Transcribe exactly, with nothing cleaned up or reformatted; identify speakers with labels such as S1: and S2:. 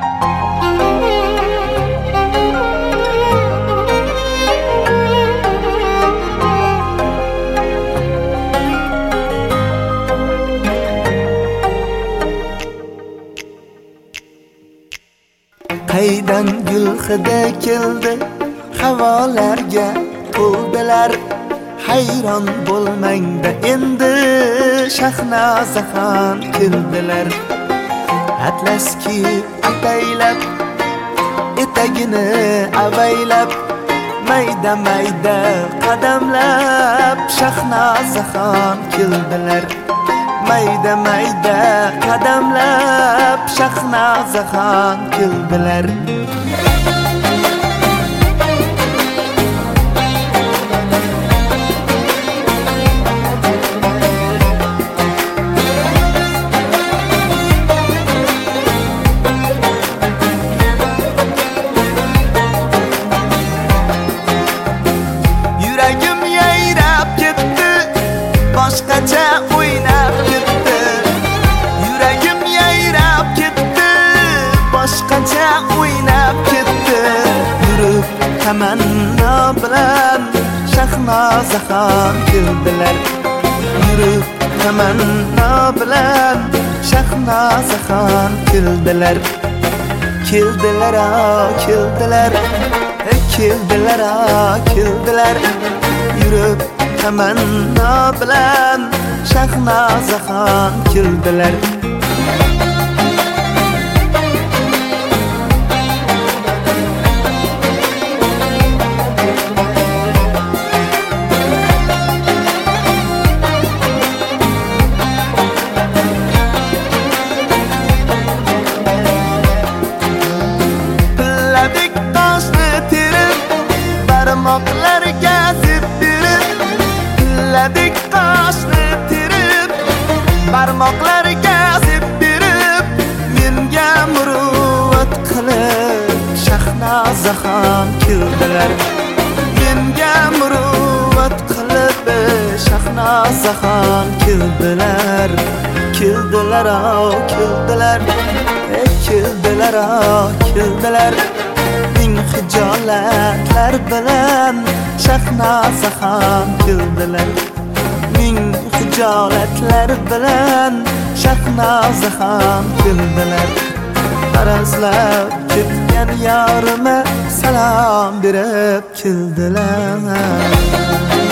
S1: Qaydan gul hidi keldi, havolarga to'ldilar. Hayron bo'lmangda endi Shahnozaxon keldilar. Atlas kiyib ataylab, etagini avaylab, mayda mayda qadamlab Shahnozaxon keldilar. Mayda mayda qadamlab Shahnozaxon keldilar. Yuragim yayrab ketdi, boshqacha o'ynab ketdi. Yuragim yayrab ketdi, boshqacha o'ynab ketdi. Yurib tamanno bilan Shahnozaxon keldilar. Yurib tamanno bilan Shahnozaxon keldilar. Keldilar, keldilar, keldilar, keldilar. Yurib tamanno bilan Shahnozaxon keldilar. Pilladik toshni terib, barmoqlarga zib berib. Pilladik toshni terib, barmoqlarga zib berib. Menga muruvvat qilib Shahnozaxon keldilar. Menga muruvvat qilib Shahnozaxon keldilar. Keldilar, keldilar, keldilar, keldilar. Ming hijolatlar bilan Shahnozaxon keldilar. Ming hijolatlar bilan Shahnozaxon keldilar. Arazlab ketgan yorima salom berib keldilar.